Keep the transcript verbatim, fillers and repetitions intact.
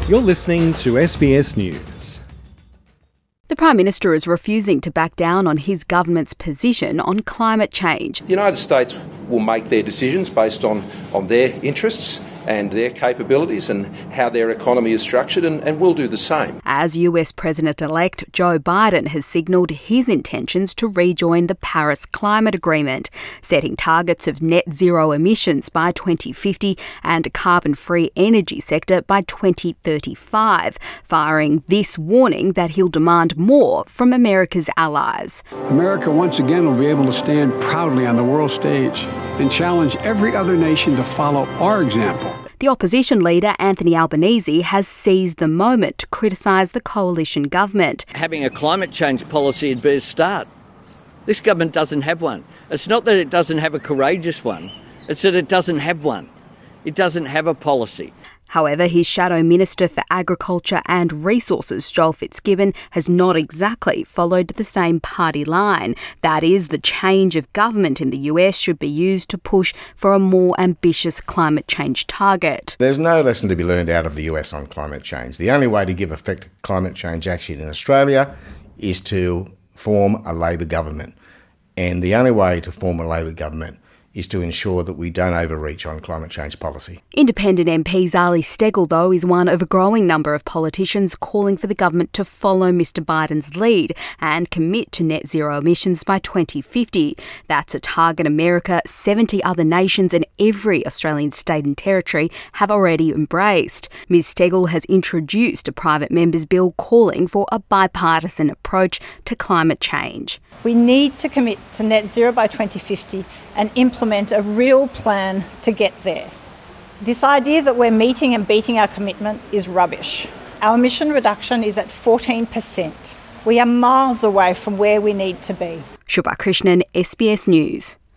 You're listening to S B S News. The Prime Minister is refusing to back down on his government's position on climate change. The United States will make their decisions based on, on their interests and their capabilities and how their economy is structured, and, and we'll do the same. As U S President-elect Joe Biden has signalled his intentions to rejoin the Paris Climate Agreement, setting targets of net zero emissions by twenty fifty and a carbon-free energy sector by twenty thirty-five, firing this warning that he'll demand more from America's allies. America once again will be able to stand proudly on the world stage and challenge every other nation to follow our example. The opposition leader, Anthony Albanese, has seized the moment to criticise the coalition government. Having a climate change policy would be a start. This government doesn't have one. It's not that it doesn't have a courageous one, it's that it doesn't have one. It doesn't have a policy. However, his Shadow Minister for Agriculture and Resources, Joel Fitzgibbon, has not exactly followed the same party line. That is, the change of government in the U S should be used to push for a more ambitious climate change target. There's no lesson to be learned out of the U S on climate change. The only way to give effect to climate change action in Australia is to form a Labor government. And the only way to form a Labor government is to ensure that we don't overreach on climate change policy. Independent M P Zali Steggall, though, is one of a growing number of politicians calling for the government to follow Mr Biden's lead and commit to net zero emissions by twenty fifty. That's a target America, seventy other nations and every Australian state and territory have already embraced. Miz Steggall has introduced a private member's bill calling for a bipartisan approach to climate change. We need to commit to net zero by twenty fifty and implement a real plan to get there. This idea that we're meeting and beating our commitment is rubbish. Our emission reduction is at fourteen percent. We are miles away from where we need to be. Shubha Krishnan, S B S News.